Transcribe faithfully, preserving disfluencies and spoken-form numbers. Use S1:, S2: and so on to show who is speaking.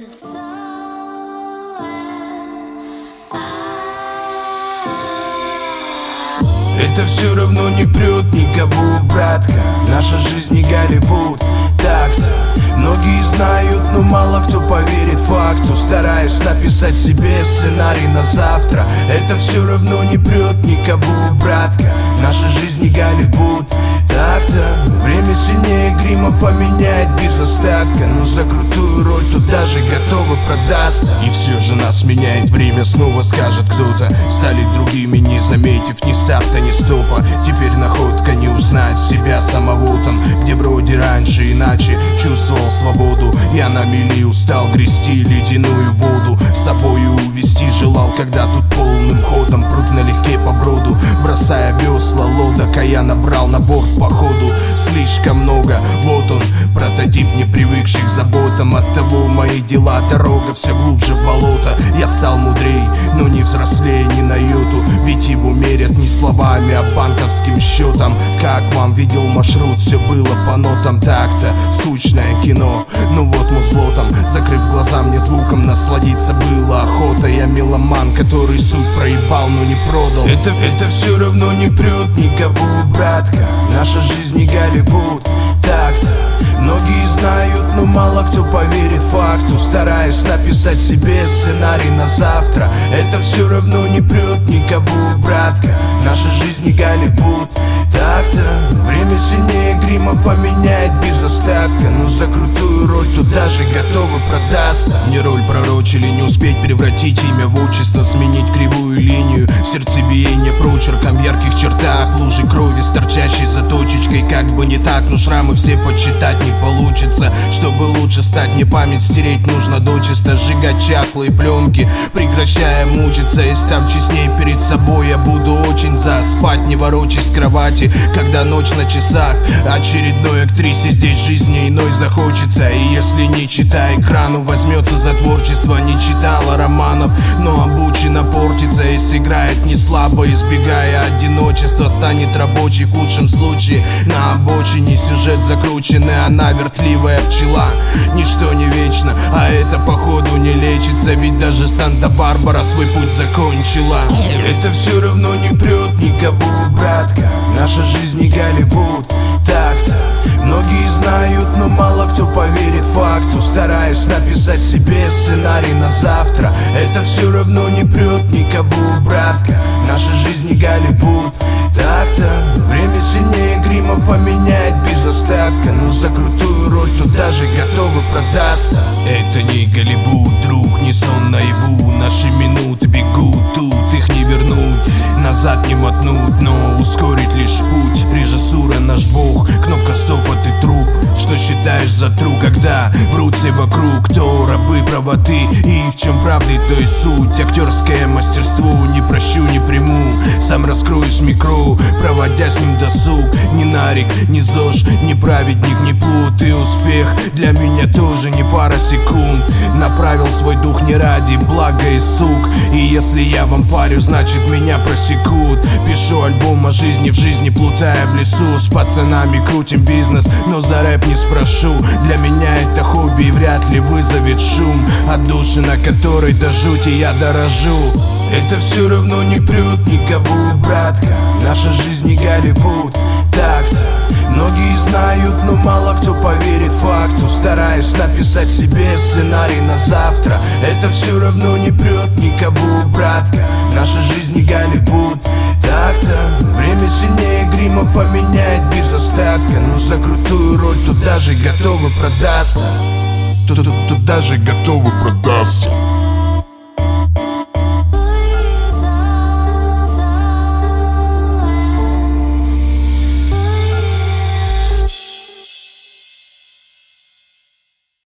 S1: Это все равно не прет никого, братка. Наша жизнь не Голливуд, так-то. Многие знают, но мало кто поверит факту, стараясь написать себе сценарий на завтра. Это все равно не прет никого, братка. Наша жизнь не Голливуд, так-то. Время сильнее грима поменяет без остатка, но за крутую роль тут даже готовы продаться. И все же нас меняет время, снова скажет кто-то. Стали другими, не заметив ни старта, ни стопа. Теперь находка не узнать себя самого там, где вроде раньше иначе чувствовал свободу. Я на мели устал грести ледяную воду, с собою увести желал, когда тут полным ходом пруд налегке по броду, бросая весла лодок, а я набрал на борт походу слишком много. Вот он, прототип не привыкший к заботам, оттого мои дела дорога все глубже в болото. Я стал мудрей, но не взрослее ни на йоту, ведь его мерят не словами, а банковским счетом. Как вам, видел маршрут, все было по нотам, так-то. Скучное кино, ну вот музло там. Закрыв глаза, мне звуком насладиться было охота. Я меломан, который суть проебал, но не продал. Это, это все равно не прет никого, братка. Наша жизнь не Голливуд, так-то. Многие знают, но мало кто поверит факту, стараясь написать себе сценарий на завтра. Это все равно не прет никого, братка. Наша жизнь не Голливуд, так-то. Время сильнее грима поменяет без остатка, но за крутую роль тут даже готовы продаться. Мне роль пророчили, не успеть превратить имя в отчество, сменить кривую линию сердцебиения прочерком в ярких чертах, в луже крови с торчащей за точечкой. Как бы не так, но шрамы все подсчитать не получится. Чтобы лучше стать, мне память стереть нужно дочисто, сжигать чахлые пленки, прекращая мучиться. И став честней перед собой, я буду очень за спать, не ворочаясь с кровати, когда ночь на часах. Очередной актрисе здесь жизни иной захочется. И если не читая экрану, возьмется за творчество. Не читала романов, но обучена портится и сыграет не слабо, избегая одиночества. Станет рабочей в худшем случае на обочине. Сюжет закрученный, она вертливая пчела. Ничто не вечно, а это походу не лечится, ведь даже Санта-Барбара свой путь закончила. Это все равно не прет никого, братка. Наша жизнь не Голливуд, так-то. Многие знают, но мало кто поверит факту, стараясь написать себе сценарий на завтра. Это все равно не прет никого, братка. Наша жизнь не Голливуд, так-то. Время сильнее грима поменяет без остатка, но за крутую роль тут даже готовы продаться. Это не Голливуд, друг, не сон наяву. Наши минуты бегут, тут их не вернуть, назад не мотнуть, но ускорить лишь путь. Режиссура наш бог, кнопка стопа, ты труп. Что считаешь за тру, когда врут все вокруг? Кто рабы правоты и в чем правды, то и суть. Актерское мастерство не прощу, не приму. Сам раскроешь микро, проводя с ним досуг. Ни нарик, ни зож, ни праведник, ни плут. И успех для меня тоже не пара секунд. Направил свой дух не ради блага и сук. И если я вам парю, значит меня просекут. Пишу альбом о жизни в жизни, плутая в лесу. С пацанами крутим бизнес, но за рэп не спрошу. Для меня это хобби и вряд ли вызовет шум. Отдушина, которой до жути я дорожу. Это все равно не прет никого, братка. Наша жизнь не Голливуд, так-то. Многие знают, но мало кто поверит факту, стараясь написать себе сценарий на завтра. Это все равно не прет никого, братка. Наша жизнь не Голливуд, так-то. Время сильнее грима поменяет без остатка, но за крутую роль тут даже готовы продаться. Тут, тут, тут даже готовы продаться.